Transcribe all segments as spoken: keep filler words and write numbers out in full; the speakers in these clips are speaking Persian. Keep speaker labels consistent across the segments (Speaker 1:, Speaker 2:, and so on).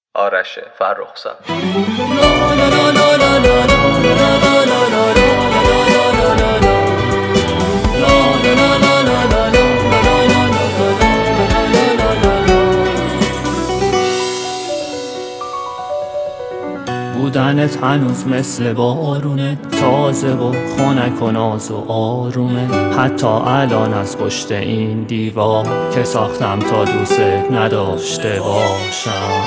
Speaker 1: آرش فرخزاد.
Speaker 2: بودنت هنوز مثل بارونه، تازه و خنک و ناز و آرومه. حتی الان از پشت این دیوار که ساختم تا دوست نداشته باشم.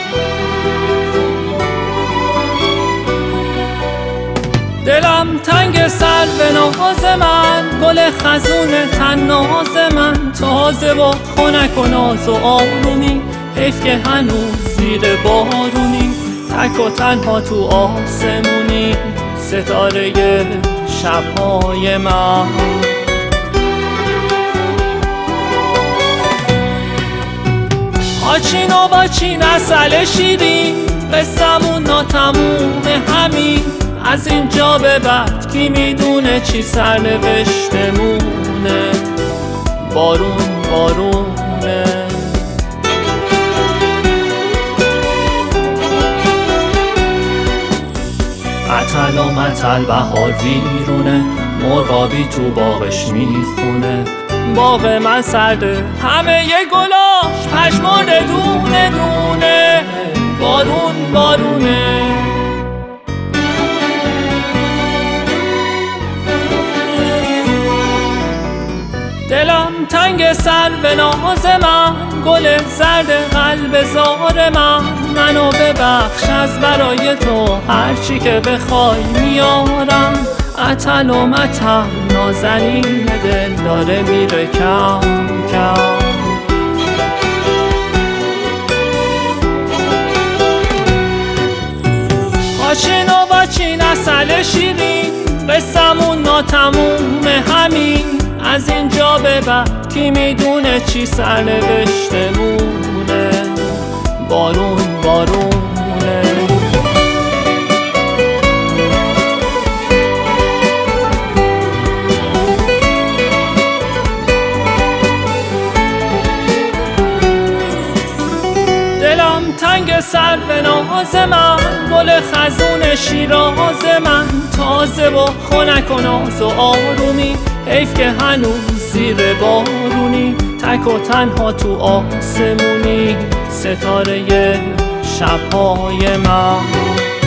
Speaker 2: دلم تنگ سر به ناز من، گل خزون تناز من. تازه و خنک و ناز و آرومی، حیف که هنوز زیر بارونی. تک و تنها تو آسمونی، ستاره شبهای من. آچین و باچین اصل شیرین، قصمون ناتموم همین. از اینجا به بعد کی میدونه چی سرنوشتمونه. بارون بارونه. عطل و مطل بهار ویرونه، مرغابی تو باغش میخونه. باغ من سرده همه ی گلاش پشمرده دونه دونه. بارون بارونه. دلم تنگ سر به ناز من، گل زرد قلب زار من. منو ببخش از برای تو هرچی که بخوای میارم. عطل و مطل نازنین دل داره میره کم کم. آچین و باچین اصل شیرین، قصمون ناتموم همین. از اینجا به بعد کی میدونه چی سرنوشتمونه. بارون بارونه. دلم تنگ سر به ناز من، گل خزون شیراز من. تازه و خنک و ناز و آرومی، حیف که هنوز زیر بارونی. تک و تنها تو آسمونی، ستاره شبهای من.